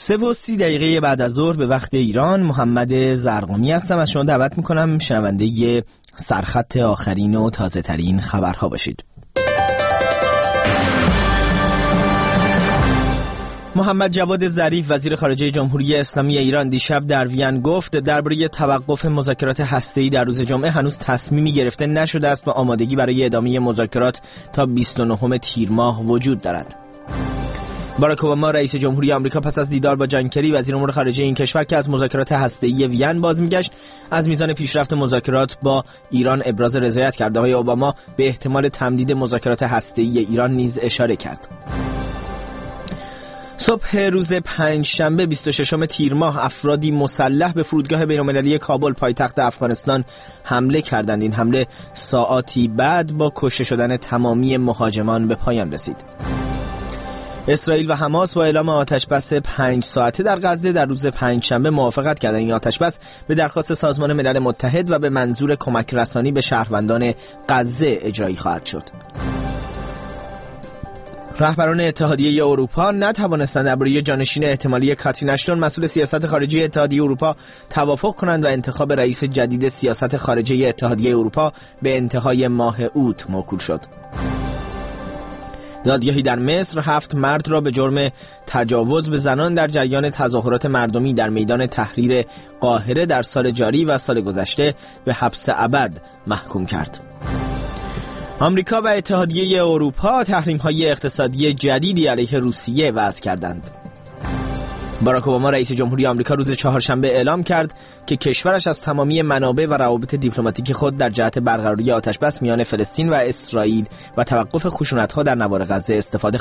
3:30 بعد از ظهر به وقت ایران، محمد زرقامی هستم. از شما دعوت میکنم شنونده سرخط آخرین و تازه ترین خبرها باشید. محمد جواد ظریف وزیر خارجه جمهوری اسلامی ایران دیشب در وین گفت درباره توقف مذاکرات هسته‌ای در روز جمعه هنوز تصمیمی گرفته نشده است و آمادگی برای ادامه مذاکرات تا 29 تیر ماه وجود دارد. باراک اوباما رئیس جمهوری آمریکا پس از دیدار با جان کری وزیر امور خارجه این کشور که از مذاکرات هسته‌ای وین باز میگشت، از میزان پیشرفت مذاکرات با ایران ابراز رضایت کرد. آقای اوباما به احتمال تمدید مذاکرات هسته‌ای ایران نیز اشاره کرد. صبح روز پنجشنبه 26 تیر ماه افرادی مسلح به فرودگاه بین‌المللی کابل پایتخت افغانستان حمله کردند. این حمله ساعاتی بعد با کشته شدن تمامی مهاجمان به پایان رسید. اسرائیل و حماس با اعلام آتشبس 5 ساعته در غزه در روز پنجشنبه موافقت کردند. این آتشبس به درخواست سازمان ملل متحد و به منظور کمک رسانی به شهروندان غزه اجرایی خواهد شد. رهبران اتحادیه اروپا نتوانستند درباره جانشین احتمالی کاترین اشتون مسئول سیاست خارجی اتحادیه اروپا توافق کنند و انتخاب رئیس جدید سیاست خارجی اتحادیه اروپا به انتهای ماه اوت موکول شد. دادگاهی در مصر 7 مرد را به جرم تجاوز به زنان در جریان تظاهرات مردمی در میدان تحریر قاهره در سال جاری و سال گذشته به حبس ابد محکوم کرد. آمریکا و اتحادیه اروپا تحریم‌های اقتصادی جدیدی علیه روسیه وضع کردند. باراک اوباما رئیس جمهوری آمریکا روز چهارشنبه اعلام کرد که کشورش از تمامی منابع و روابط دیپلماتیک خود در جهت برقراری آتشبس میان فلسطین و اسرائیل و توقف خشونت‌ها در نوار غزه استفاده